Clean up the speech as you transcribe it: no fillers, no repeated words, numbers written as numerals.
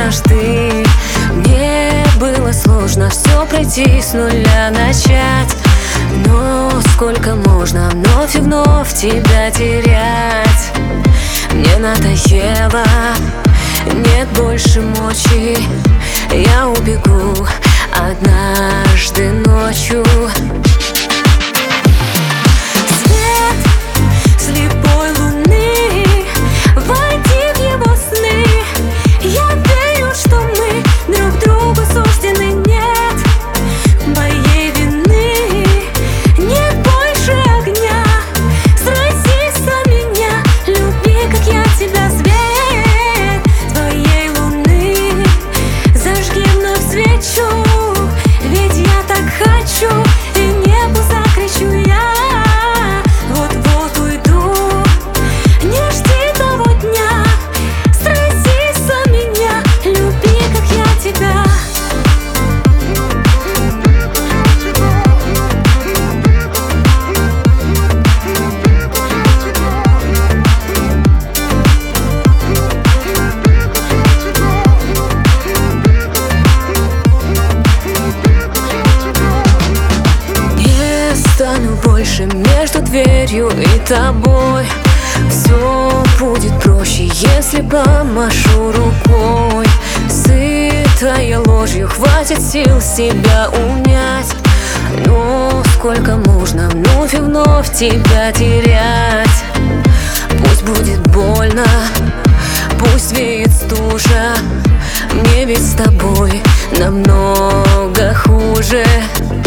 однажды мне было сложно все пройти с нуля начать. Но сколько можно вновь и вновь тебя терять? Мне надоело, нет больше мочи. Я убегу однажды ночью. Свет слепой луны, войди в его сны. Я верю, что мы друг другу суждены. Нет моей вины, нет больше огня. Сразись за меня, люби, как я тебя. Свет твоей луны, зажги вновь свечу, ведь я так хочу, и небу закричу я. Вот-вот уйду, не жди того дня. Сразись за меня, люби, как я тебя. Стану больше между дверью и тобой. Все будет проще, если помашу рукой. Сытая ложью, хватит сил себя унять. Но сколько можно вновь и вновь тебя терять? Пусть будет больно, пусть веет стужа, мне ведь с тобой намного хуже.